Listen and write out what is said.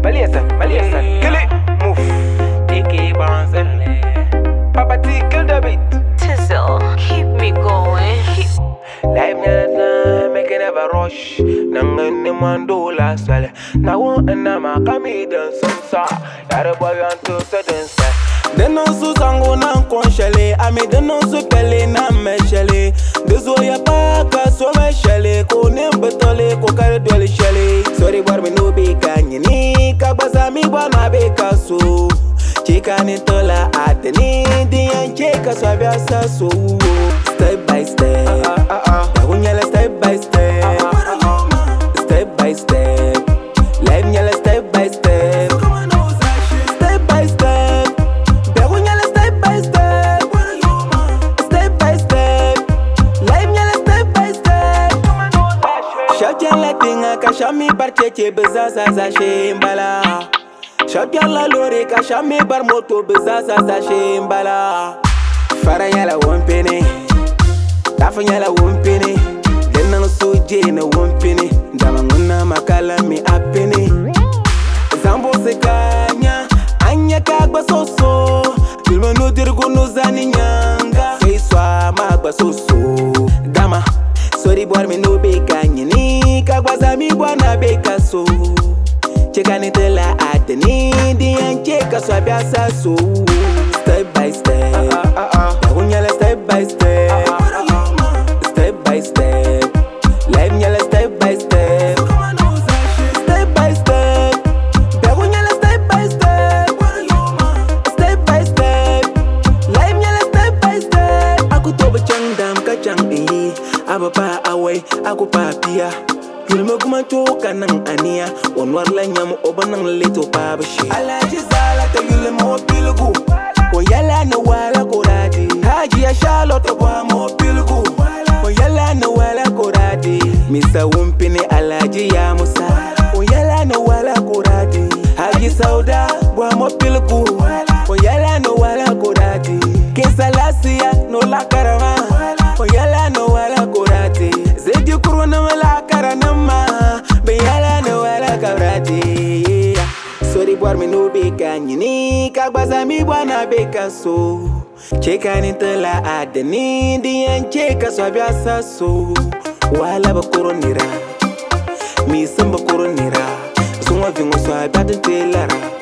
Maliesan, kill it, move. DK Barnes and Papa T, kill the beat. Tizzle, keep me going. Life never make it never rush. Nangan ni mando la swale. Na one and na kami dan sansa. Yare boy on to sudden say. Deno su sango na konshele. Ami deno su pele na meshele. Dezo ya paka so meshele. Ko nembetole ko kare dwele shele. Sorry bar me no be kanyini. Kabaza mi bwana be kaso. Chika ni tola ateni. Diyan cheka swabya saso. Step by step. Step by step. Step by step. Life nyala step by step. Step by step. Bego nyala step by step. Step by step. Life nyala step by step. Shabjan la tinga ka shami bar cheche bezaza za shembala. Shabjan la lore ka shami bar moto bezaza za shembala. Fara nyala wompene. Tafa nyala wompene. Denang suje na wompene. Damanguna makala mi apene. Zambo sekanya anya kagba soso. Dilma no dirgo no zani nyanga. Feiswa magba soso. Dama sorry boy me no beka nyini. Kagba zami bwana beka so. Cheka ni tela ateni. Diyan cheka swabya saso. Step by step. Dagunyala step by step. Step by step. Life nyala step by step. Step by step. Dagunyala step by step. Step by step. Life nyala step by step. Aku toba changdam kachang iyi. Abapa away aku papia. Yulma kuma choka nang ania. Onwar la nyam obanang leto pabashi. Alaji zala ta yulma opilgu. Oyala na wala koradi. Haji ya Charlotte kwa mopilgu. Oyala na wala koradi. Misa wumpini alaji ya Musa. Oyala na wala koradi. Haji Sauda kwa mopilgu. Oyala na wala koradi. Kesa lasia no la karama. Oyala na wala koradi. Zedi kurwana wala karanama. Beyala na wala koradi. Sorry boy me no beka nyini. Kagbaza mi bwana beka so. Cheka ni tela adeni. Diyan cheka swabya saso. Wala bakoronira. Mi samba koronira. Sungwa vingo swabya telara.